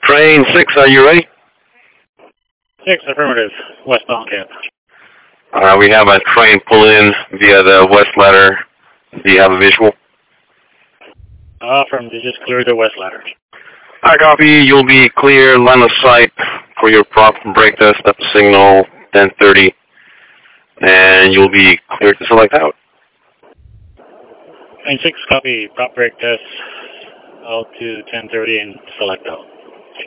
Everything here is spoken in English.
Train 6, are you ready? 6, affirmative. Westbound cab. We have a train pull in via the west ladder. Do you have a visual? Affirmative, just clear the west ladder. I copy. You'll be clear, line of sight for your prop brake test at the signal 10:30, and you'll be cleared to select out. Train 6, copy. Prop brake test out to 10:30 and select out.